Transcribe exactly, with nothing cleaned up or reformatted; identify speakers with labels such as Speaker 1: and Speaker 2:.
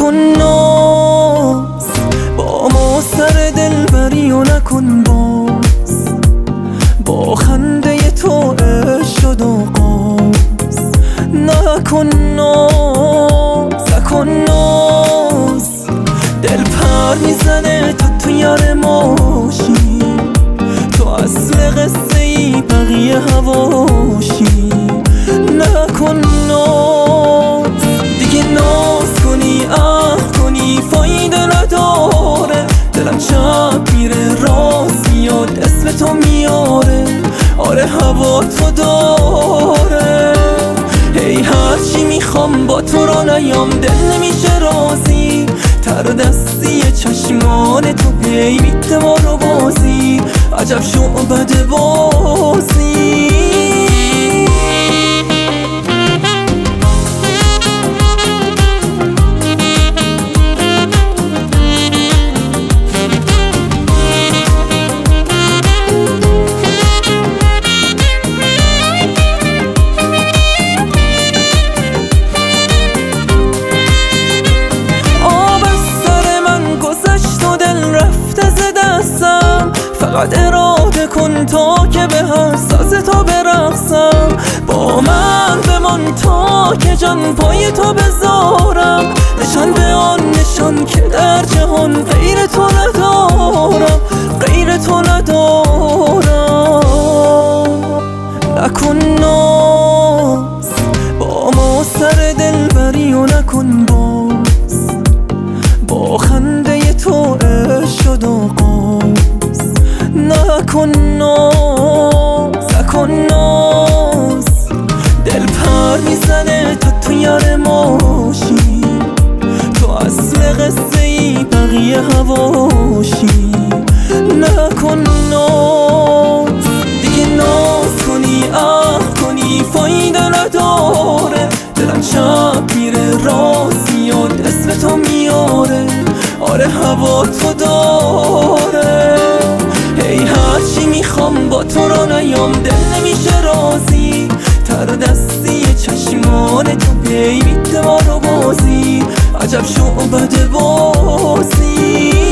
Speaker 1: نکن ناز با ما سر دلبری و نکن باز با خنده تو عشق شد آغاز. نکن ناز نکن ناز دل پر میزنه تا تو یار ماشی، تو اصل قصه ای بقیه هواشی. نکن ناز دیگه ناز کنی اه کنی فایده نداره، دلم چپ میره راست میاد اسم تو میاره. آره هوا تو داره هی هرچی میخوام با تو رو نیام دل نمیشه رازی، تر دستی چشمان تو هی میده ما رو بازی، عجب شعبده بازی. فقط اراده کن تا که به هر ساز تو برقصم، با من بمان تا که جان پای تو بذارم. نشان به آن نشان که در جهان غیر تو ندارم، غیر تو ندارم. نکن ناز با ما سر دلبری و نکن باز با خنده تو عشق شد آغاز. نکن ناز نکن ناز دل پر میزنه تا تو یار ماشی، تو اصل قصه ای بقیه هواشی. نکن ناز دیگه ناز کنی اه کنی فایده نداره، دلم چپ میره راست میاد اسم تو میاره. آره هوا تو داره هی هرچی میخوام با تو رو نیام دل نمیشه رازی، تر دستی چشمان تو هی میده ما رو بازی، عجب شعبده بازی.